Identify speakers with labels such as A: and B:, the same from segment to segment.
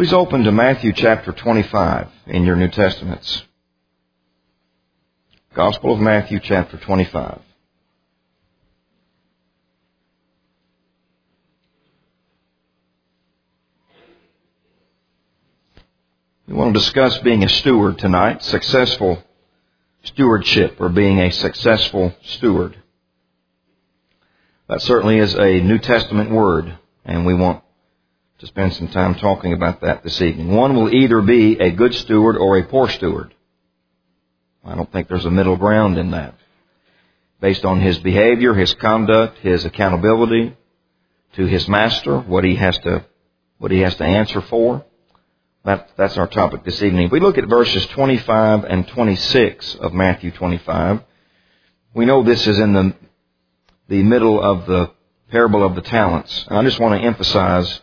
A: Please open to Matthew chapter 25 in your New Testaments. Gospel of Matthew chapter 25. We want to discuss being a steward tonight, successful stewardship, or being a successful steward. That certainly is a New Testament word, and we want to spend some time talking about that this evening. One will either be a good steward or a poor steward. I don't think there's a middle ground in that. Based on his behavior, his conduct, his accountability to his master, what he has to answer for. That's our topic this evening. If we look at verses 25 and 26 of Matthew 25, we know this is in the middle of the parable of the talents. And I just want to emphasize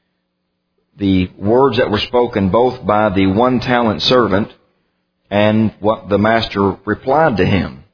A: the words that were spoken both by the 1-talent servant and what the master replied to him.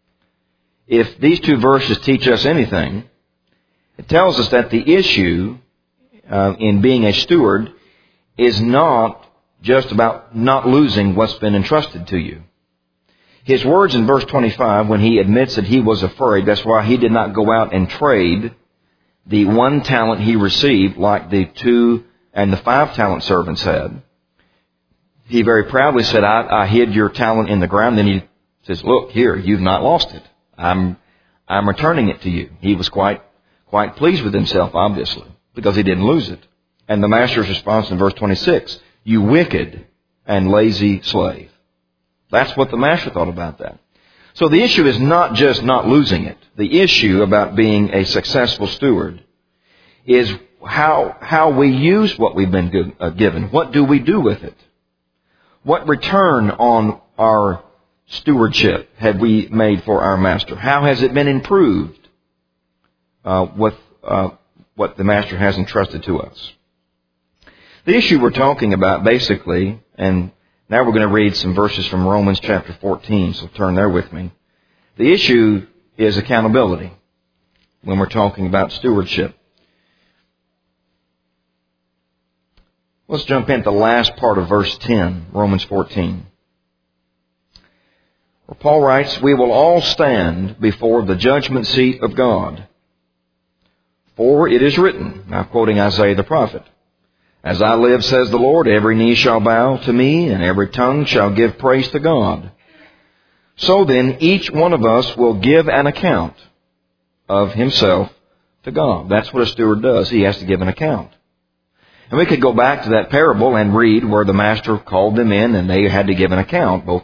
A: If these two verses teach us anything, it tells us that the issue in being a steward is not just about not losing what's been entrusted to you. His words in verse 25, when he admits that he was afraid, that's why he did not go out and trade the 1 talent he received like the 2 and the 5-talent servants had. He very proudly said, I hid your talent in the ground. Then he says, look, here, you've not lost it. I'm returning it to you. He was quite pleased with himself, obviously, because he didn't lose it. And the master's response in verse 26, you wicked and lazy slave. That's what the master thought about that. So the issue is not just not losing it. The issue about being a successful steward is how we use what we've been given. What do we do with it? What return on our stewardship have we made for our master? How has it been improved with what the master has entrusted to us? The issue we're talking about basically, and now we're going to read some verses from Romans chapter 14, so turn there with me. The issue is accountability when we're talking about stewardship. Let's jump into the last part of verse 10, Romans 14. Where Paul writes, we will all stand before the judgment seat of God. For it is written, now quoting Isaiah the prophet, as I live, says the Lord, every knee shall bow to me, and every tongue shall give praise to God. So then, each one of us will give an account of himself to God. That's what a steward does. He has to give an account. And we could go back to that parable and read where the master called them in and they had to give an account, both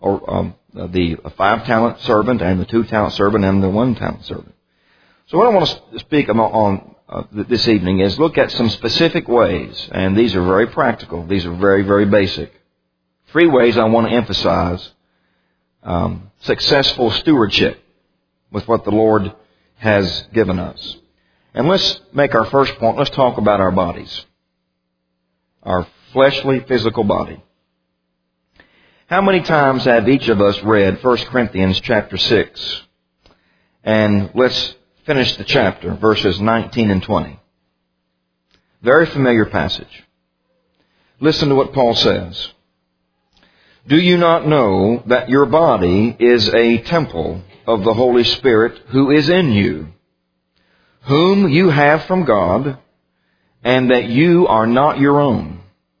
A: the 5-talent servant and the 2-talent servant and the 1-talent servant. So what I want to speak on this evening is look at some specific ways, and these are very practical. These are very, very basic. 3 ways I want to emphasize successful stewardship with what the Lord has given us. And let's make our first point. Let's talk about our bodies. Our fleshly, physical body. How many times have each of us read 1 Corinthians chapter 6? And let's finish the chapter, verses 19 and 20. Very familiar passage. Listen to what Paul says. Do you not know that your body is a temple of the Holy Spirit who is in you, whom you have from God, and that you are not your own?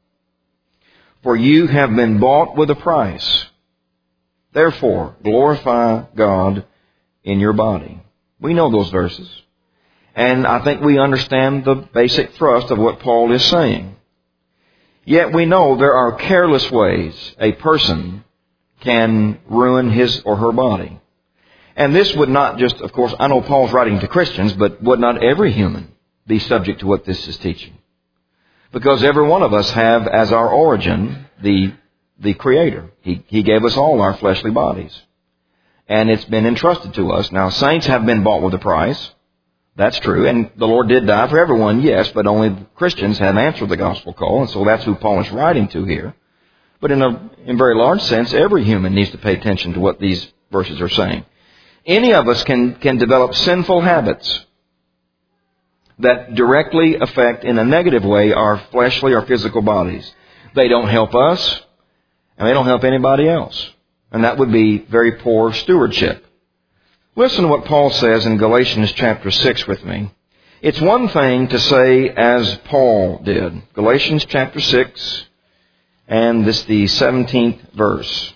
A: For you have been bought with a price. Therefore, glorify God in your body. We know those verses. And I think we understand the basic thrust of what Paul is saying. Yet we know there are careless ways a person can ruin his or her body. And this would not just, of course, I know Paul's writing to Christians, but would not every human be subject to what this is teaching? Because every one of us have as our origin the Creator. He gave us all our fleshly bodies. And it's been entrusted to us. Now, saints have been bought with a price. That's true. And the Lord did die for everyone, yes, but only Christians have answered the gospel call. And so that's who Paul is writing to here. But in a very large sense, every human needs to pay attention to what these verses are saying. Any of us can develop sinful habits. that directly affect in a negative way our fleshly or physical bodies. They don't help us, and they don't help anybody else. And that would be very poor stewardship. Listen to what Paul says in Galatians chapter 6 with me. It's one thing to say as Paul did. Galatians chapter 6, and this is the 17th verse.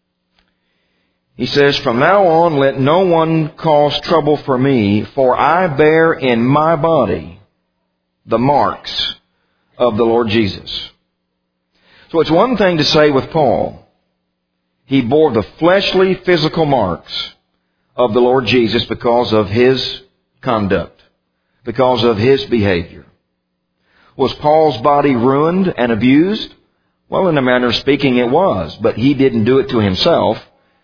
A: He says, "From now on let no one cause trouble for me, for I bear in my body the marks of the Lord Jesus." So it's one thing to say with Paul, he bore the fleshly, physical marks of the Lord Jesus because of his conduct, because of his behavior. Was Paul's body ruined and abused? Well, in a manner of speaking, it was, but he didn't do it to himself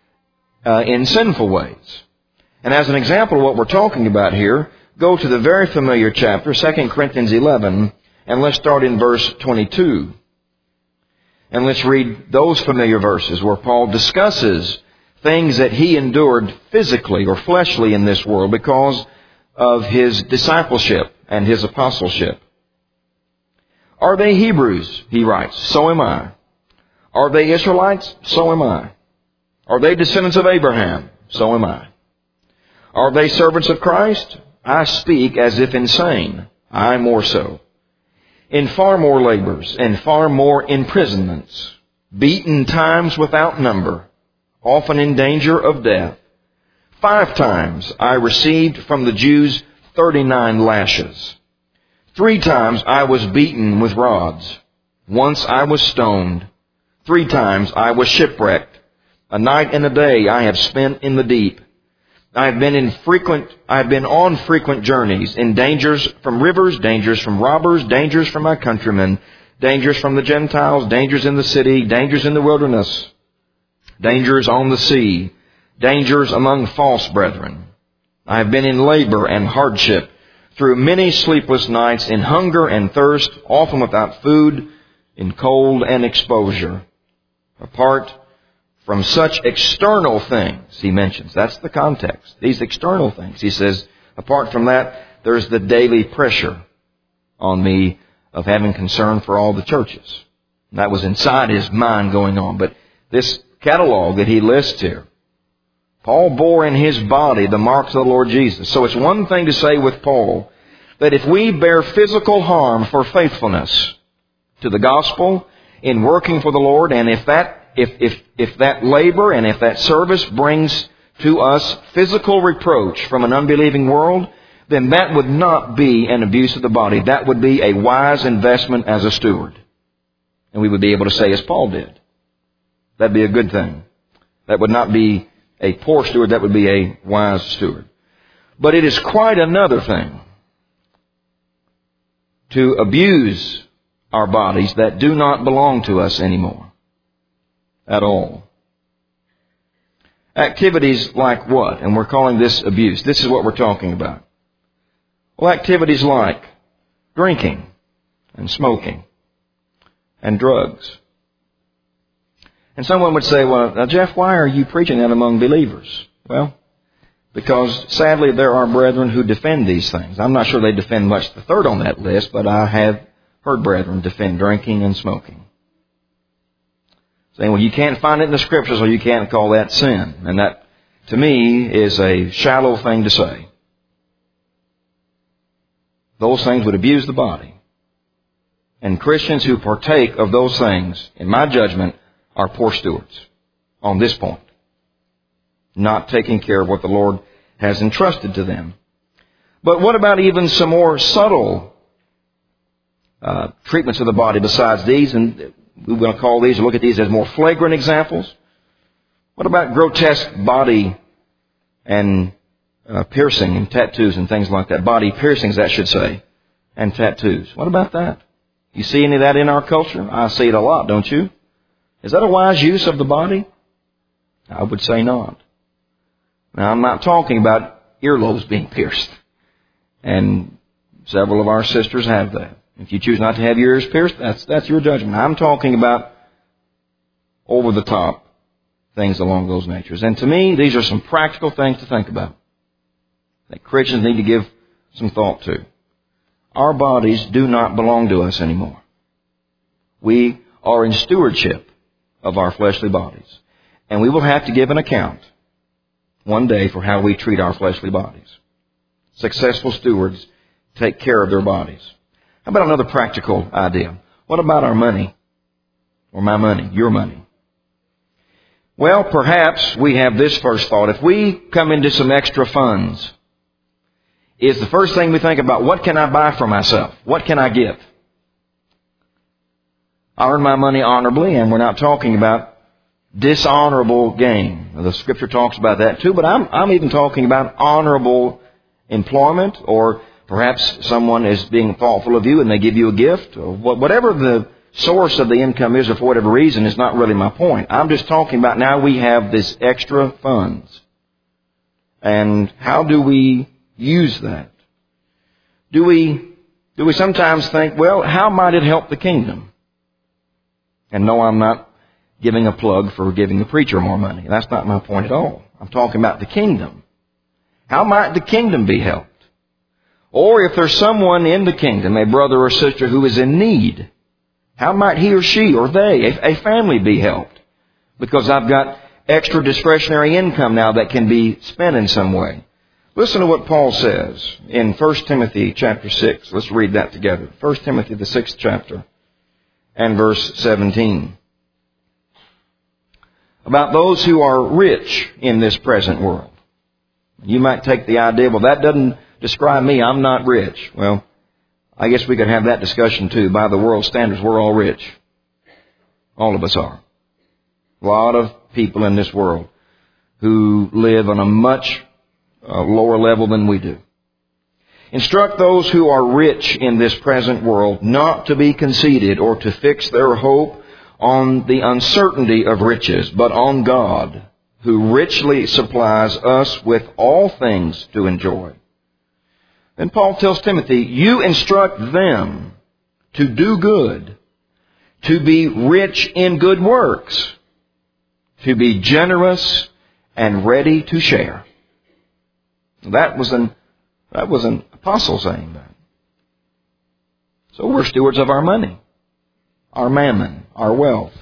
A: in sinful ways. And as an example of what we're talking about here, go to the very familiar chapter, 2 Corinthians 11, and let's start in verse 22. And let's read those familiar verses where Paul discusses things that he endured physically or fleshly in this world because of his discipleship and his apostleship. "Are they Hebrews?" he writes. "So am I. Are they Israelites? So am I. Are they descendants of Abraham? So am I. Are they servants of Christ? I speak as if insane. I more so. In far more labors and far more imprisonments, beaten times without number, often in danger of death. 5 times I received from the Jews 39 lashes. 3 times I was beaten with rods. Once I was stoned. 3 times I was shipwrecked. A night and a day I have spent in the deep. I have been on frequent journeys, in dangers from rivers, dangers from robbers, dangers from my countrymen, dangers from the Gentiles, dangers in the city, dangers in the wilderness, dangers on the sea, dangers among false brethren. I have been in labor and hardship, through many sleepless nights, in hunger and thirst, often without food, in cold and exposure. Apart from such external things," he mentions. That's the context. These external things. He says, apart from that, there's the daily pressure on me of having concern for all the churches. And that was inside his mind going on. But this catalog that he lists here, Paul bore in his body the marks of the Lord Jesus. So it's one thing to say with Paul that if we bear physical harm for faithfulness to the gospel in working for the Lord, and if that labor and if that service brings to us physical reproach from an unbelieving world, then that would not be an abuse of the body. That would be a wise investment as a steward. And we would be able to say as Paul did. That'd be a good thing. That would not be a poor steward. That would be a wise steward. But it is quite another thing to abuse our bodies that do not belong to us anymore. At all. Activities like what? And we're calling this abuse. This is what we're talking about. Well, activities like drinking and smoking and drugs. And someone would say, well, now Jeff, why are you preaching that among believers? Well, because sadly there are brethren who defend these things. I'm not sure they defend much the third on that list, but I have heard brethren defend drinking and smoking. Saying, well, you can't find it in the Scriptures, so you can't call that sin. And that, to me, is a shallow thing to say. Those things would abuse the body. And Christians who partake of those things, in my judgment, are poor stewards on this point. Not taking care of what the Lord has entrusted to them. But what about even some more subtle treatments of the body besides these? And we're going to call these, or look at these as more flagrant examples. What about grotesque body and piercing and tattoos and things like that? Body piercings, that should say, and tattoos. What about that? You see any of that in our culture? I see it a lot, don't you? Is that a wise use of the body? I would say not. Now, I'm not talking about earlobes being pierced. And several of our sisters have that. If you choose not to have your ears pierced, that's your judgment. I'm talking about over-the-top things along those natures. And to me, these are some practical things to think about that Christians need to give some thought to. Our bodies do not belong to us anymore. We are in stewardship of our fleshly bodies. And we will have to give an account one day for how we treat our fleshly bodies. Successful stewards take care of their bodies. How about another practical idea? What about our money? Or my money, your money? Well, perhaps we have this first thought. If we come into some extra funds, is the first thing we think about, what can I buy for myself? What can I give? I earn my money honorably, and we're not talking about dishonorable gain. The Scripture talks about that too, but I'm even talking about honorable employment, or perhaps someone is being thoughtful of you and they give you a gift, or whatever the source of the income is, or for whatever reason, is not really my point. I'm just talking about now we have this extra funds. And how do we use that? Do we sometimes think, well, how might it help the kingdom? And no, I'm not giving a plug for giving the preacher more money. That's not my point at all. I'm talking about the kingdom. How might the kingdom be helped? Or if there's someone in the kingdom, a brother or sister who is in need, how might he or she or they, a family, be helped? Because I've got extra discretionary income now that can be spent in some way. Listen to what Paul says in 1 Timothy chapter 6. Let's read that together. 1 Timothy, the 6th chapter, and verse 17. About those who are rich in this present world. You might take the idea, well, that doesn't describe me. I'm not rich. Well, I guess we could have that discussion too. By the world standards, we're all rich. All of us are. A lot of people in this world who live on a much lower level than we do. Instruct those who are rich in this present world not to be conceited or to fix their hope on the uncertainty of riches, but on God, who richly supplies us with all things to enjoy. Then Paul tells Timothy, you instruct them to do good, to be rich in good works, to be generous and ready to share. That was an apostle saying that. So we're stewards of our money, our mammon, our wealth.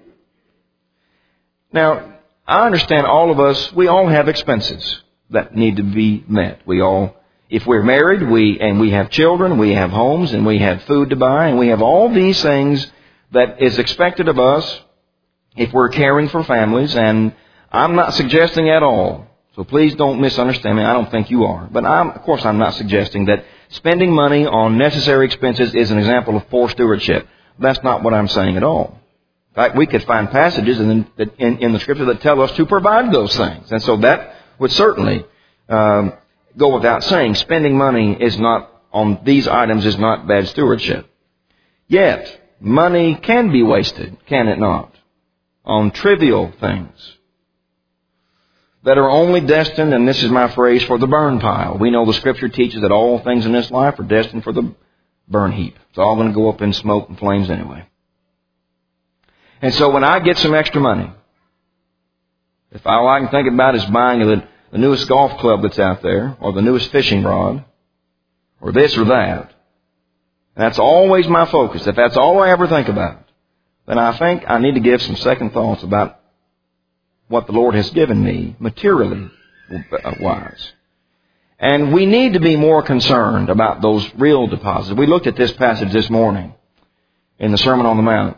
A: Now, I understand all of us, we all have expenses that need to be met. If we're married, we have children, we have homes, and we have food to buy, and we have all these things that is expected of us if we're caring for families. And I'm not suggesting at all, so please don't misunderstand me. I don't think you are. But of course I'm not suggesting that spending money on necessary expenses is an example of poor stewardship. That's not what I'm saying at all. In fact, we could find passages in the Scripture that tell us to provide those things. And so that would certainly go without saying. Spending money on these items is not bad stewardship. Yet, money can be wasted, can it not? On trivial things that are only destined, and this is my phrase, for the burn pile. We know the Scripture teaches that all things in this life are destined for the burn heap. It's all going to go up in smoke and flames anyway. And so when I get some extra money, if all I can think about is buying the newest golf club that's out there, or the newest fishing rod, or this or that, that's always my focus. If that's all I ever think about, then I think I need to give some second thoughts about what the Lord has given me materially wise. And we need to be more concerned about those real deposits. We looked at this passage this morning in the Sermon on the Mount.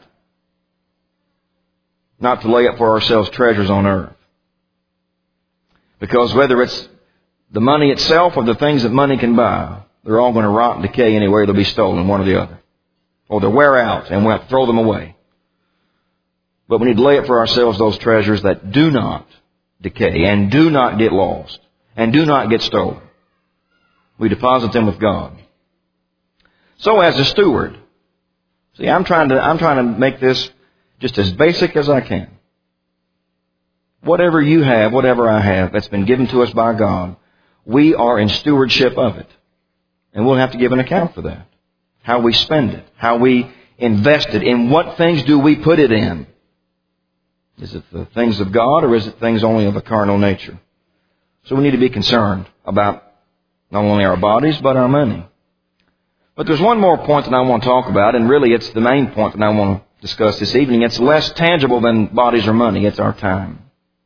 A: Not to lay up for ourselves treasures on earth. Because whether it's the money itself or the things that money can buy, they're all going to rot and decay anyway. They'll be stolen, one or the other. Or they'll wear out and we'll have to throw them away. But we need to lay up for ourselves those treasures that do not decay and do not get lost and do not get stolen. We deposit them with God. So as a steward, see, I'm trying to make this just as basic as I can. Whatever you have, whatever I have, that's been given to us by God, we are in stewardship of it. And we'll have to give an account for that. How we spend it, how we invest it, in what things do we put it in? Is it the things of God, or is it things only of a carnal nature? So we need to be concerned about not only our bodies, but our money. But there's one more point that I want to talk about, and really it's the main point that I want to discuss this evening. It's less tangible than bodies or money. It's our time.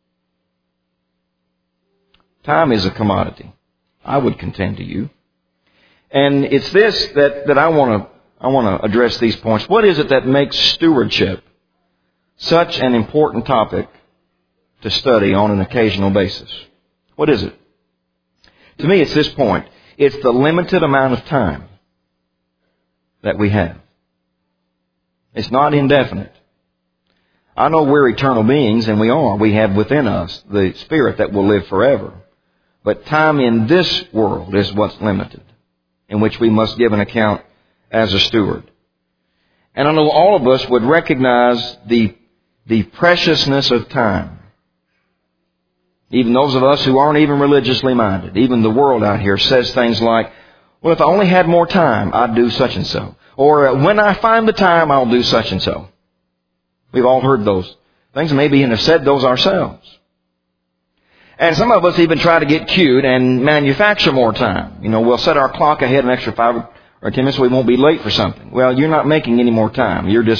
A: Time is a commodity, I would contend to you. And it's this that I want to address these points. What is it that makes stewardship such an important topic to study on an occasional basis? What is it? To me, it's this point. It's the limited amount of time that we have. It's not indefinite. I know we're eternal beings, and we are. We have within us the Spirit that will live forever. But time in this world is what's limited, in which we must give an account as a steward. And I know all of us would recognize the preciousness of time. Even those of us who aren't even religiously minded, even the world out here says things like, well, if I only had more time, I'd do such and so. Or when I find the time, I'll do such and so. We've all heard those things, maybe even have said those ourselves. And some of us even try to get cute and manufacture more time. We'll set our clock ahead an extra 5 or 10 minutes so we won't be late for something. Well, you're not making any more time. You're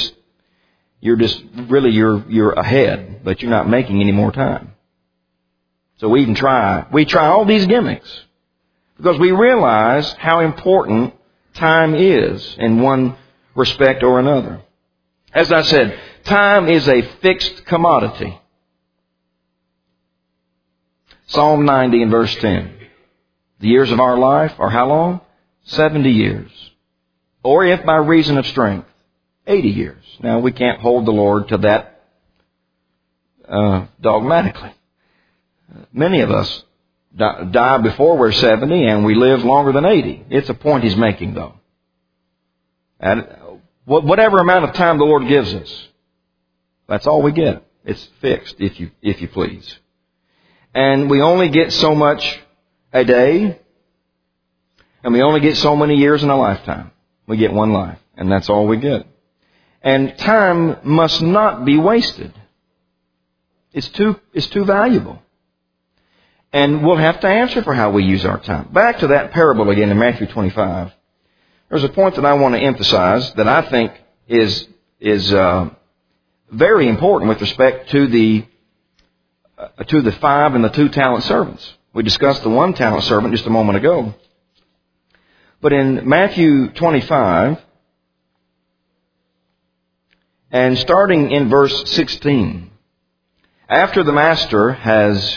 A: ahead, but you're not making any more time. So we try all these gimmicks because we realize how important time is in one respect or another. As I said, time is a fixed commodity. Psalm 90 and verse 10. The years of our life are how long? 70 years. Or if by reason of strength, 80 years. Now, we can't hold the Lord to that dogmatically. Many of us die before we're 70 and we live longer than 80. It's a point he's making, though. And whatever amount of time the Lord gives us, that's all we get. It's fixed, if you please. And we only get so much a day, and we only get so many years in a lifetime. We get one life, and that's all we get. And time must not be wasted. It's too valuable. And we'll have to answer for how we use our time. Back to that parable again in Matthew 25. There's a point that I want to emphasize that I think is very important with respect to the 5 and the 2 talent servants. We discussed the 1 talent servant just a moment ago. But in Matthew 25, and starting in verse 16, after the master has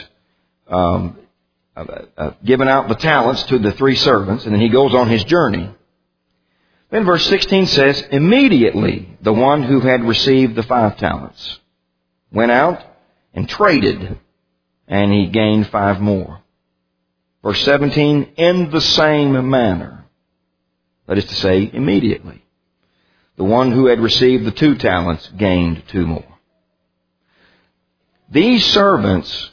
A: given out the talents to the 3 servants, and then he goes on his journey. Then verse 16 says, immediately the one who had received the 5 talents went out and traded, and he gained 5 more. Verse 17, in the same manner. That is to say, immediately. The one who had received the 2 talents gained 2 more. These servants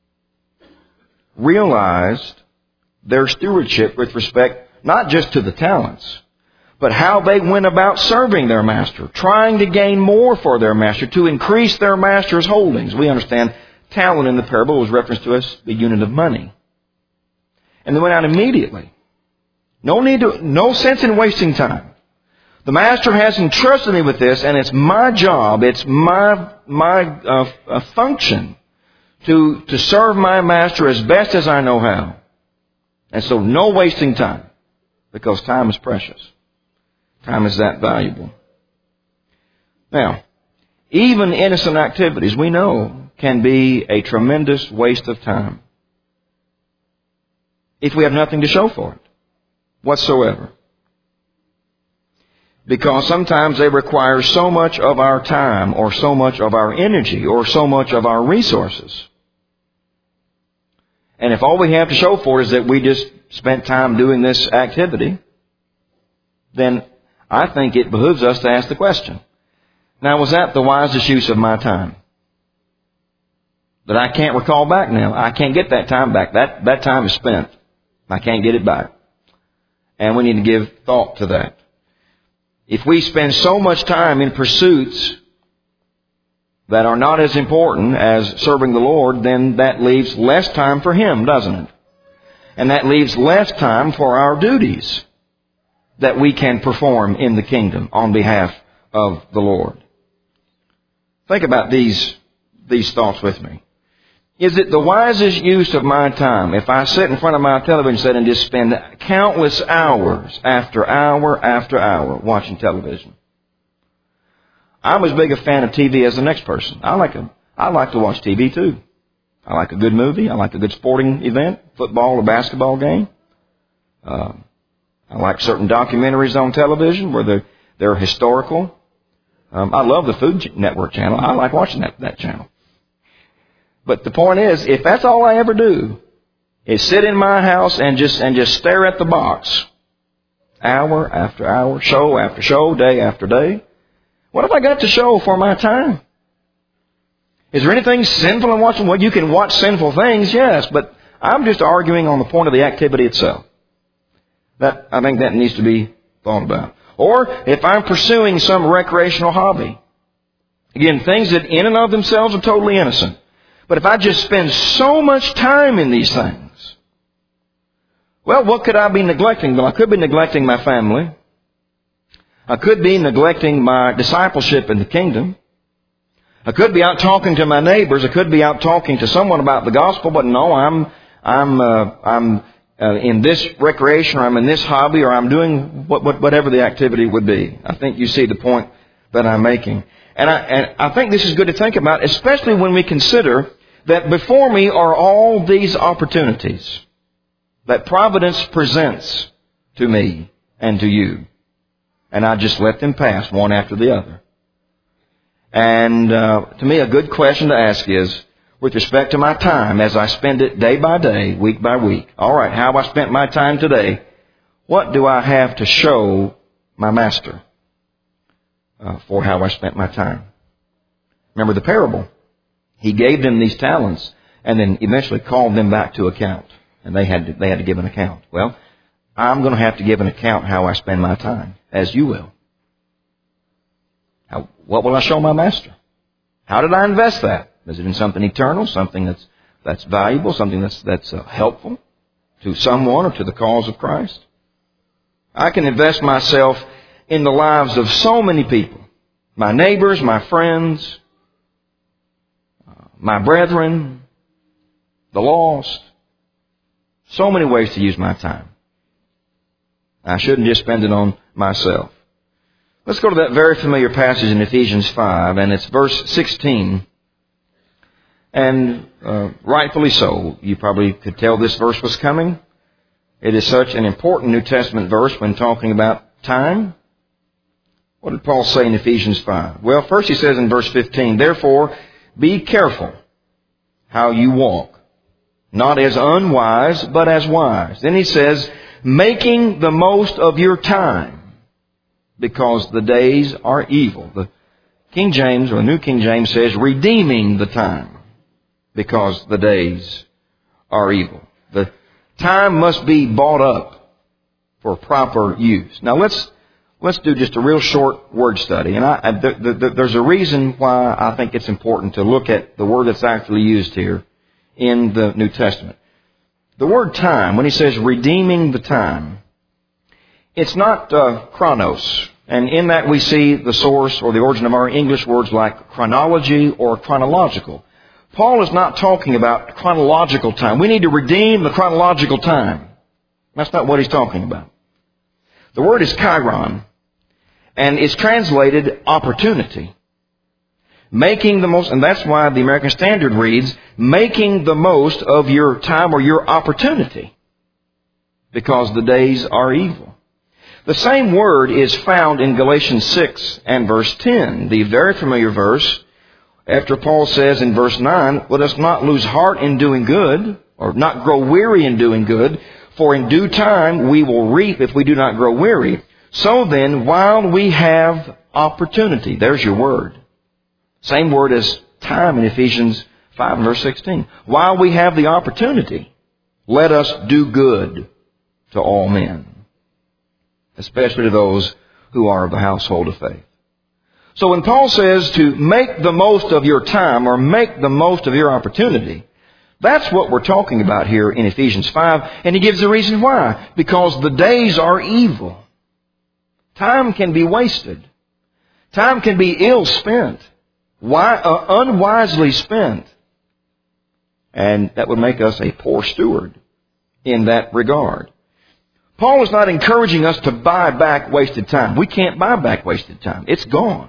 A: realized their stewardship with respect not just to the talents, but how they went about serving their master, trying to gain more for their master, to increase their master's holdings. We understand talent in the parable was referenced to as the unit of money. And they went out immediately. No sense in wasting time. The master has entrusted me with this, and it's my job, it's my function to serve my master as best as I know how. And so no wasting time, because time is precious. Time is that valuable. Now, even innocent activities, we know, can be a tremendous waste of time if we have nothing to show for it whatsoever. Because sometimes they require so much of our time, or so much of our energy, or so much of our resources. And if all we have to show for it is that we just spent time doing this activity, then I think it behooves us to ask the question, now, was that the wisest use of my time? That I can't recall back now. I can't get that time back. That time is spent. I can't get it back. And we need to give thought to that. If we spend so much time in pursuits that are not as important as serving the Lord, then that leaves less time for Him, doesn't it? And that leaves less time for our duties. that we can perform in the kingdom on behalf of the Lord. Think about these thoughts with me. Is it the wisest use of my time if I sit in front of my television set and just spend countless hours after hour after hour watching television? I'm as big a fan of TV as the next person. I like to watch TV too. I like a good movie. I like a good sporting event, football or basketball game. I like certain documentaries on television where they're historical. I love the Food Network channel. I like watching that channel. But the point is, if that's all I ever do, is sit in my house and just stare at the box, hour after hour, show after show, day after day, what have I got to show for my time? Is there anything sinful in watching? Well, you can watch sinful things, yes, but I'm just arguing on the point of the activity itself. I think that needs to be thought about. Or if I'm pursuing some recreational hobby. Again, things that in and of themselves are totally innocent. But if I just spend so much time in these things, well, what could I be neglecting? Well, I could be neglecting my family. I could be neglecting my discipleship in the kingdom. I could be out talking to my neighbors. I could be out talking to someone about the gospel. But no, I'm in this recreation, or I'm in this hobby, or I'm doing whatever the activity would be. I think you see the point that I'm making. And I think this is good to think about, especially when we consider that before me are all these opportunities that providence presents to me and to you. And I just let them pass one after the other. And to me, a good question to ask is, with respect to my time, as I spend it day by day, week by week, all right, how have I spent my time today? What do I have to show my master for how I spent my time? Remember the parable. He gave them these talents and then eventually called them back to account. And they had to give an account. Well, I'm going to have to give an account how I spend my time, as you will. What will I show my master? How did I invest that? Is it in something eternal, something that's valuable, something that's helpful to someone or to the cause of Christ? I can invest myself in the lives of so many people. My neighbors, my friends, my brethren, the lost. So many ways to use my time. I shouldn't just spend it on myself. Let's go to that very familiar passage in Ephesians 5, and it's verse 16. And rightfully so. You probably could tell this verse was coming. It is such an important New Testament verse when talking about time. What did Paul say in Ephesians 5? Well, first he says in verse 15, therefore, be careful how you walk, not as unwise, but as wise. Then he says, making the most of your time, because the days are evil. The King James, or the New King James says, redeeming the time, because the days are evil. The time must be bought up for proper use. Now let's do just a real short word study. And there's a reason why I think it's important to look at the word that's actually used here in the New Testament. The word time, when he says redeeming the time, it's not chronos. And in that we see the source or the origin of our English words like chronology or chronological. Paul is not talking about chronological time. We need to redeem the chronological time. That's not what he's talking about. The word is chiron, and it's translated opportunity. Making the most, and that's why the American Standard reads, making the most of your time or your opportunity, because the days are evil. The same word is found in Galatians 6 and verse 10, the very familiar verse, after Paul says in verse 9, let us not lose heart in doing good, or not grow weary in doing good, for in due time we will reap if we do not grow weary. So then, while we have opportunity, there's your word. Same word as time in Ephesians 5 verse 16. While we have the opportunity, let us do good to all men, especially to those who are of the household of faith. So when Paul says to make the most of your time or make the most of your opportunity, that's what we're talking about here in Ephesians 5. And he gives the reason why. Because the days are evil. Time can be wasted. Time can be ill spent, unwisely spent. And that would make us a poor steward in that regard. Paul is not encouraging us to buy back wasted time. We can't buy back wasted time. It's gone.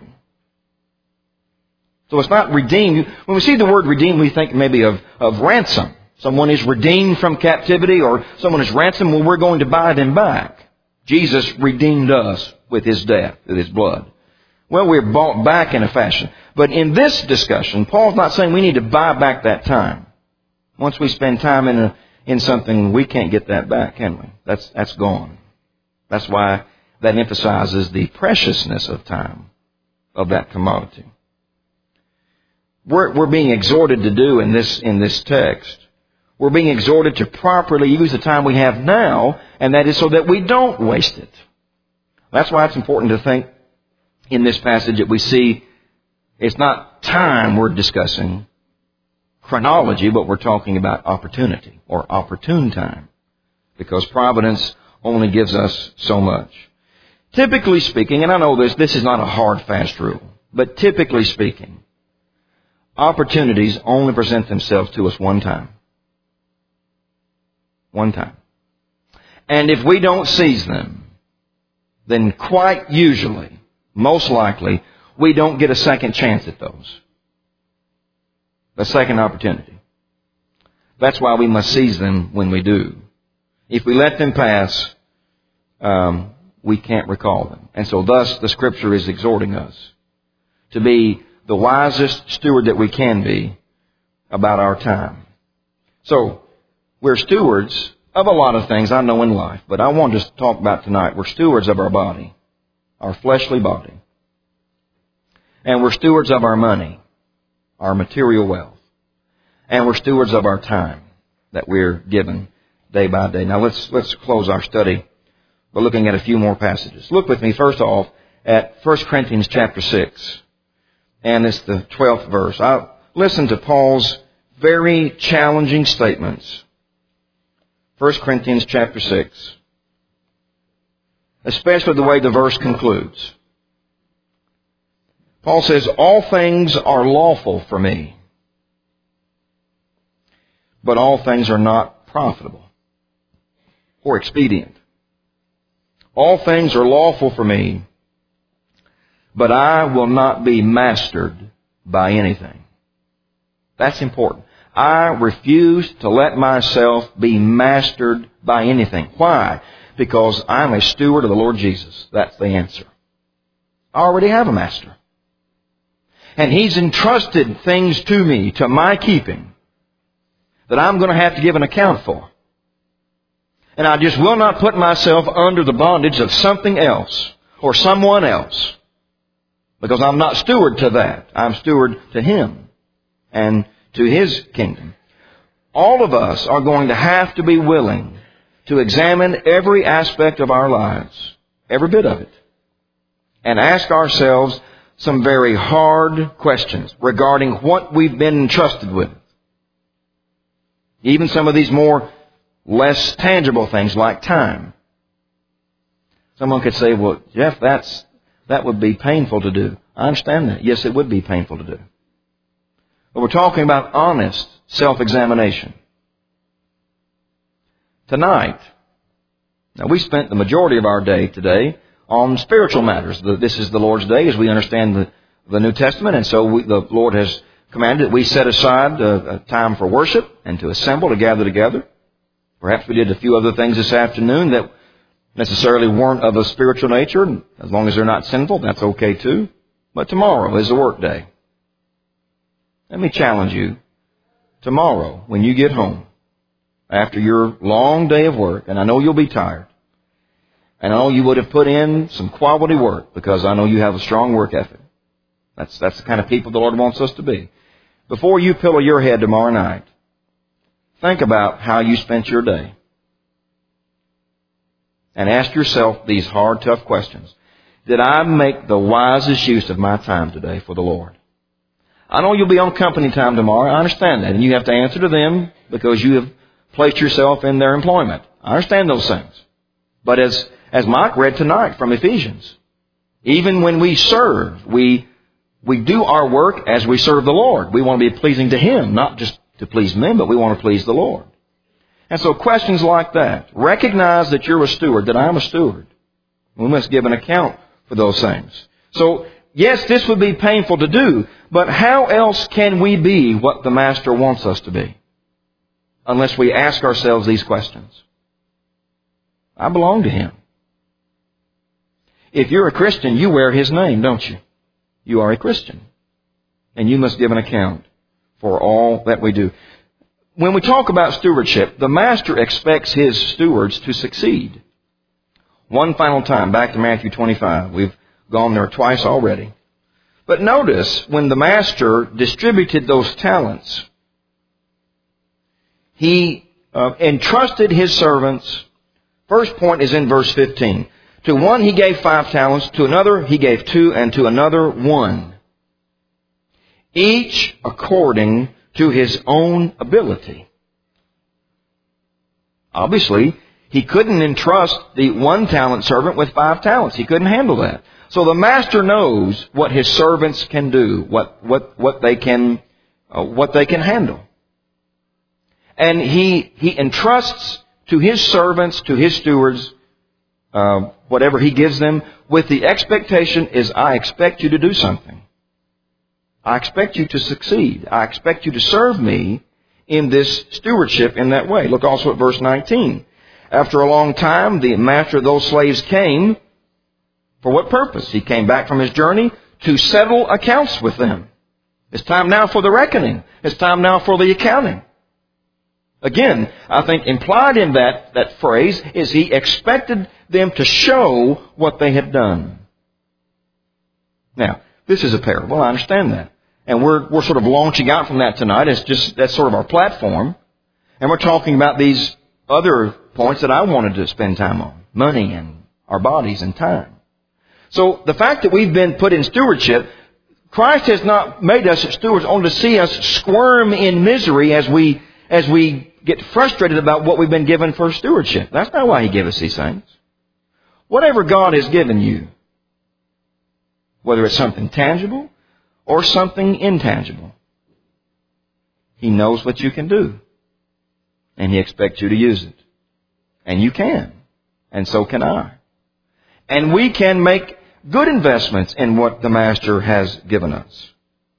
A: So it's not redeemed. When we see the word redeemed, we think maybe of ransom. Someone is redeemed from captivity, or someone is ransomed. Well, we're going to buy them back. Jesus redeemed us with His death, with His blood. Well, we're bought back in a fashion. But in this discussion, Paul's not saying we need to buy back that time. Once we spend time in something, we can't get that back, can we? That's gone. That's why that emphasizes the preciousness of time, of that commodity. We're being exhorted to do in this text. We're being exhorted to properly use the time we have now, and that is so that we don't waste it. That's why it's important to think in this passage that we see it's not time we're discussing, chronology, but we're talking about opportunity or opportune time, because providence only gives us so much. Typically speaking, and I know this is not a hard, fast rule, but typically speaking, opportunities only present themselves to us one time. One time. And if we don't seize them, then quite usually, most likely, we don't get a second chance at those. A second opportunity. That's why we must seize them when we do. If we let them pass, we can't recall them. And so thus the Scripture is exhorting us to be the wisest steward that we can be about our time. So, we're stewards of a lot of things I know in life, but I want to talk about tonight, we're stewards of our body, our fleshly body. And we're stewards of our money, our material wealth. And we're stewards of our time that we're given day by day. Now let's close our study by looking at a few more passages. Look with me first off at 1 Corinthians chapter 6. And it's the 12th verse. Listen to Paul's very challenging statements. 1 Corinthians chapter 6. Especially the way the verse concludes. Paul says, all things are lawful for me, but all things are not profitable or expedient. All things are lawful for me, but I will not be mastered by anything. That's important. I refuse to let myself be mastered by anything. Why? Because I'm a steward of the Lord Jesus. That's the answer. I already have a master. And He's entrusted things to me, to my keeping, that I'm going to have to give an account for. And I just will not put myself under the bondage of something else or someone else. Because I'm not steward to that. I'm steward to Him and to His kingdom. All of us are going to have to be willing to examine every aspect of our lives, every bit of it, and ask ourselves some very hard questions regarding what we've been entrusted with. Even some of these less tangible things like time. Someone could say, well, Jeff, that would be painful to do. I understand that. Yes, it would be painful to do. But we're talking about honest self-examination. Tonight, now we spent the majority of our day today on spiritual matters. This is the Lord's Day as we understand the New Testament, and so the Lord has commanded that we set aside a time for worship and to assemble, to gather together. Perhaps we did a few other things this afternoon that necessarily weren't of a spiritual nature. As long as they're not sinful, that's okay too. But tomorrow is a work day. Let me challenge you. Tomorrow, when you get home, after your long day of work, and I know you'll be tired, and I know you would have put in some quality work because I know you have a strong work ethic. That's the kind of people the Lord wants us to be. Before you pillow your head tomorrow night, think about how you spent your day. And ask yourself these hard, tough questions. Did I make the wisest use of my time today for the Lord? I know you'll be on company time tomorrow. I understand that. And you have to answer to them because you have placed yourself in their employment. I understand those things. But as as Mike read tonight from Ephesians. Even when we serve, we do our work as we serve the Lord. We want to be pleasing to Him, not just to please men, but we want to please the Lord. And so questions like that. Recognize that you're a steward, that I'm a steward. We must give an account for those things. So, yes, this would be painful to do, but how else can we be what the Master wants us to be? Unless we ask ourselves these questions. I belong to Him. If you're a Christian, you wear His name, don't you? You are a Christian. And you must give an account for all that we do. When we talk about stewardship, the Master expects His stewards to succeed. One final time, back to Matthew 25. We've gone there twice already. But notice, when the Master distributed those talents, He entrusted His servants. First point is in verse 15. To one He gave 5 talents, to another He gave 2, and to another 1. Each according to his own ability. Obviously, he couldn't entrust the 1 talent servant with 5 talents. He couldn't handle that. So the Master knows what his servants can do, what they can handle. And he entrusts to his servants, to his stewards, whatever he gives them, with the expectation is, I expect you to do something. I expect you to succeed. I expect you to serve me in this stewardship in that way. Look also at verse 19. After a long time, the master of those slaves came. For what purpose? He came back from his journey to settle accounts with them. It's time now for the reckoning. It's time now for the accounting. Again, I think implied in that phrase is he expected them to show what they had done. Now, this is a parable. I understand that. And we're sort of launching out from that tonight. That's sort of our platform. And we're talking about these other points that I wanted to spend time on. Money and our bodies and time. So the fact that we've been put in stewardship, Christ has not made us stewards only to see us squirm in misery as we get frustrated about what we've been given for stewardship. That's not why He gave us these things. Whatever God has given you, whether it's something tangible or something intangible, He knows what you can do. And He expects you to use it. And you can. And so can I. And we can make good investments in what the Master has given us.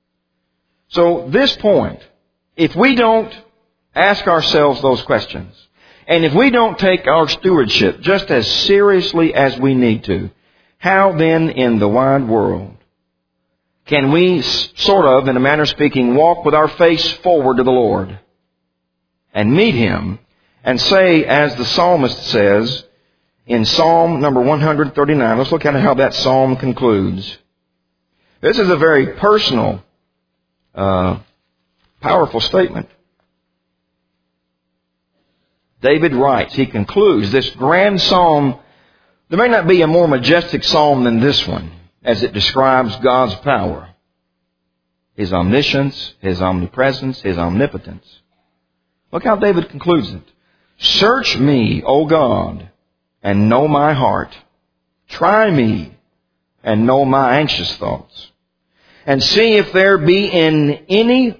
A: So this point, if we don't ask ourselves those questions, and if we don't take our stewardship just as seriously as we need to, how then in the wide world can we sort of, in a manner of speaking, walk with our face forward to the Lord and meet Him and say, as the psalmist says in Psalm number 139, let's look at how that psalm concludes. This is a very personal, powerful statement. David writes, he concludes this grand psalm. There may not be a more majestic psalm than this one, as it describes God's power, His omniscience, His omnipresence, His omnipotence. Look how David concludes it. Search me, O God, and know my heart. Try me and know my anxious thoughts. And see if there be any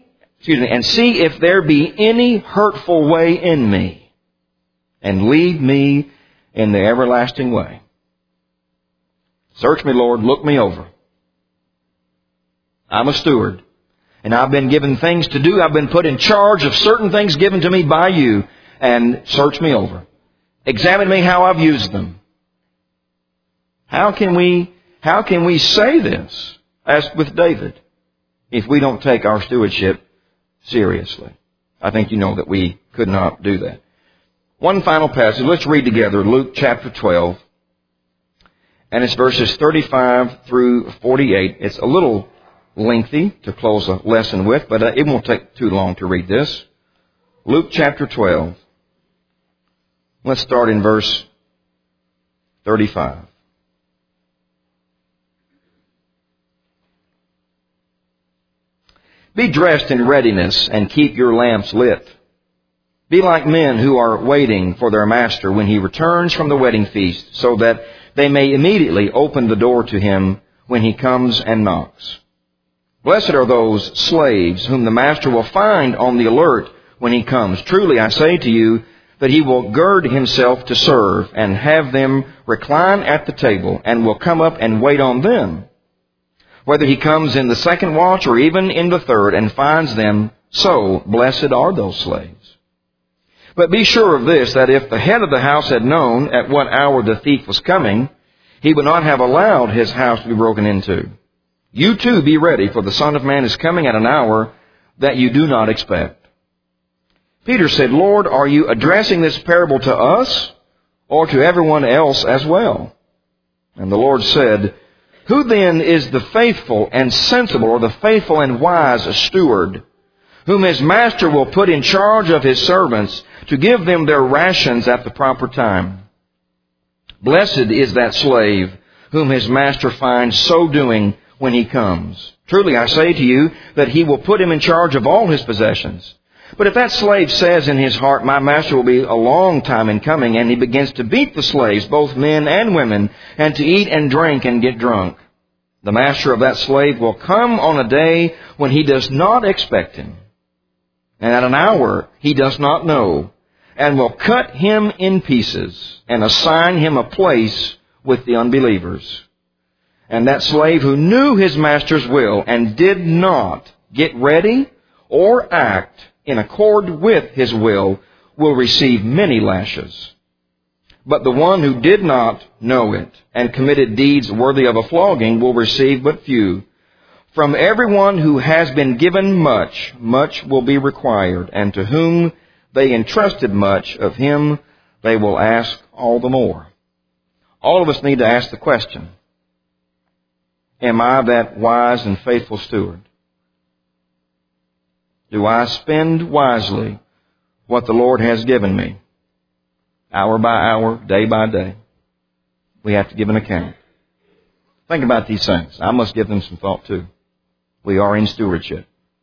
A: hurtful way in me, and lead me in the everlasting way. Search me, Lord, look me over. I'm a steward, and I've been given things to do. I've been put in charge of certain things given to me by You, and search me over. Examine me how I've used them. How can we say this, as with David, if we don't take our stewardship seriously? I think you know that we could not do that. One final passage. Let's read together Luke chapter 12. And it's verses 35 through 48. It's a little lengthy to close a lesson with, but it won't take too long to read this. Luke chapter 12. Let's start in verse 35. Be dressed in readiness and keep your lamps lit. Be like men who are waiting for their master when he returns from the wedding feast, so that they may immediately open the door to him when he comes and knocks. Blessed are those slaves whom the master will find on the alert when he comes. Truly, I say to you that he will gird himself to serve and have them recline at the table and will come up and wait on them. Whether he comes in the second watch or even in the third and finds them so, blessed are those slaves. But be sure of this, that if the head of the house had known at what hour the thief was coming, he would not have allowed his house to be broken into. You too be ready, for the Son of Man is coming at an hour that you do not expect. Peter said, Lord, are you addressing this parable to us or to everyone else as well? And the Lord said, Who then is the faithful and sensible, or the faithful and wise steward, whom his master will put in charge of his servants to give them their rations at the proper time? Blessed is that slave whom his master finds so doing when he comes. Truly I say to you that he will put him in charge of all his possessions. But if that slave says in his heart, My master will be a long time in coming, and he begins to beat the slaves, both men and women, and to eat and drink and get drunk, the master of that slave will come on a day when he does not expect him, and at an hour he does not know, and will cut him in pieces and assign him a place with the unbelievers. And that slave who knew his master's will and did not get ready or act in accord with his will receive many lashes. But the one who did not know it and committed deeds worthy of a flogging will receive but few. From everyone who has been given much, much will be required, and to whom they entrusted much, of him they will ask all the more. All of us need to ask the question, am I that wise and faithful steward? Do I spend wisely what the Lord has given me? Hour by hour, day by day. We have to give an account. Think about these things. I must give them some thought too. We are in stewardship.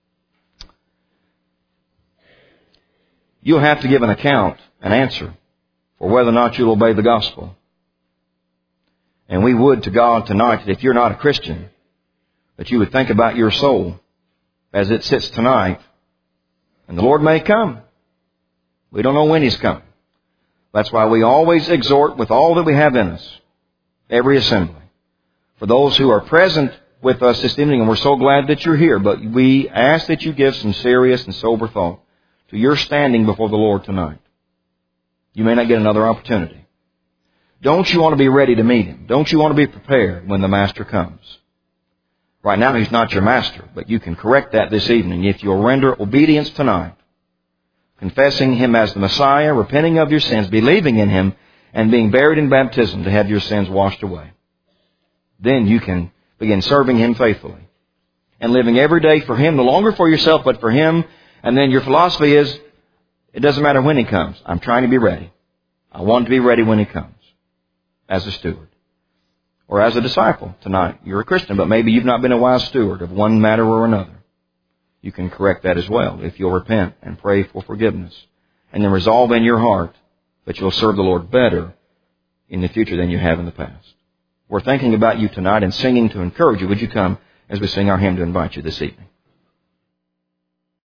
A: You'll have to give an account, an answer, for whether or not you'll obey the gospel. And we would to God tonight that if you're not a Christian, that you would think about your soul as it sits tonight. And the Lord may come. We don't know when He's coming. That's why we always exhort with all that we have in us, every assembly. For those who are present with us this evening, and we're so glad that you're here, but we ask that you give some serious and sober thought to your standing before the Lord tonight. You may not get another opportunity. Don't you want to be ready to meet Him? Don't you want to be prepared when the Master comes? Right now, He's not your Master, but you can correct that this evening if you'll render obedience tonight, confessing Him as the Messiah, repenting of your sins, believing in Him, and being buried in baptism to have your sins washed away. Then you can begin serving Him faithfully and living every day for Him, no longer for yourself, but for Him. And then your philosophy is, it doesn't matter when He comes. I'm trying to be ready. I want to be ready when He comes as a steward. Or as a disciple tonight. You're a Christian, but maybe you've not been a wise steward of one matter or another. You can correct that as well if you'll repent and pray for forgiveness. And then resolve in your heart that you'll serve the Lord better in the future than you have in the past. We're thinking about you tonight and singing to encourage you. Would you come as we sing our hymn to invite you this evening?